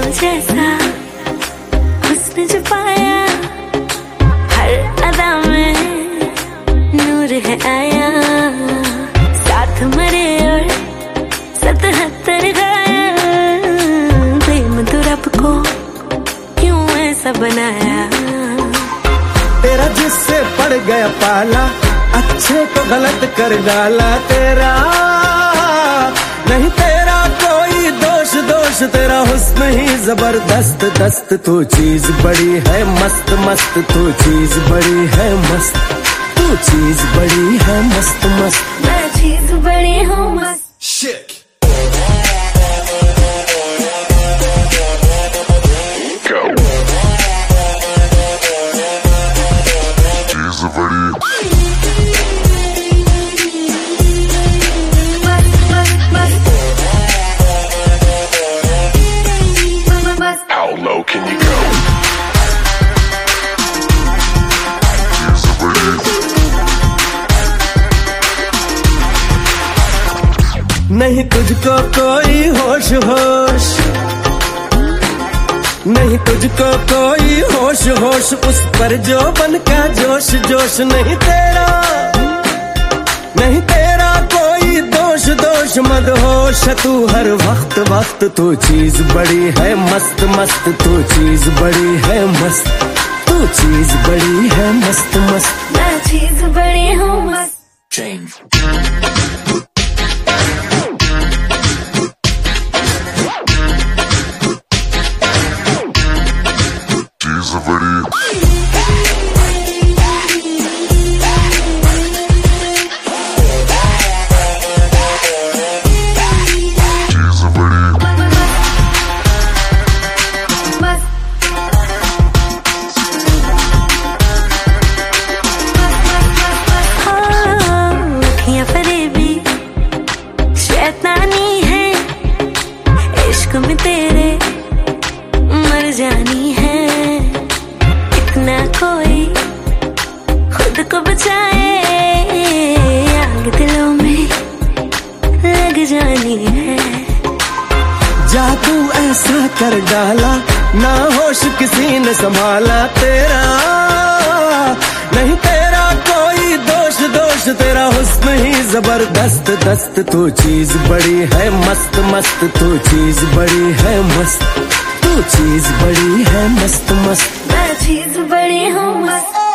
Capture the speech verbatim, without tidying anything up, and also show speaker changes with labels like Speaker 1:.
Speaker 1: जैसा हुस्न जो पाया, हर अदा में नूर है आया। साथ मरे और सतहत्तर घायल, प्रेम तो रब को क्यों ऐसा बनाया।
Speaker 2: तेरा जिससे पड़ गया पाला, अच्छे को गलत कर डाला। तेरा नहीं तेरा कोई दोष, दोष तेरा हुस्न ही जबरदस्त दस्त। तू चीज बड़ी है मस्त मस्त, तू चीज बड़ी है मस्त, तू चीज बड़ी है मस्त मस्त।
Speaker 1: मैं चीज बड़ी हूँ मस्त।
Speaker 2: Shit.
Speaker 3: Go. Chीज बड़ी। How low can you go? Chीज बड़ी।
Speaker 2: नहीं तुझको कोई होश होश, नहीं तुझको कोई होश होश, उस पर जो बन का जोश जोश। नहीं तेरा नहीं तेरा कोई दोष, दोष मत होश तू हर वक्त वक्त। तू चीज बड़ी है मस्त मस्त, तू चीज बड़ी है मस्त, तू चीज बड़ी है मस्त मस्त।
Speaker 1: मैं चीज बड़ी हूँ मस्त।
Speaker 2: Change.
Speaker 3: चीज बड़ी।
Speaker 1: इश्क में तेरे मर जानी है, इतना कोई खुद को बचाए, आग दिलों में लग जानी है।
Speaker 2: जादू ऐसा कर डाला, ना होश किसी ने संभाला। तेरा नहीं तेरा कोई दोष, दोष तेरा हुस्न ही जबरदस्त दस्त। तू चीज बड़ी है मस्त मस्त, तू चीज बड़ी है मस्त, तू चीज बड़ी है मस्त मस्त।
Speaker 1: मैं चीज बड़ी हूँ मस्त।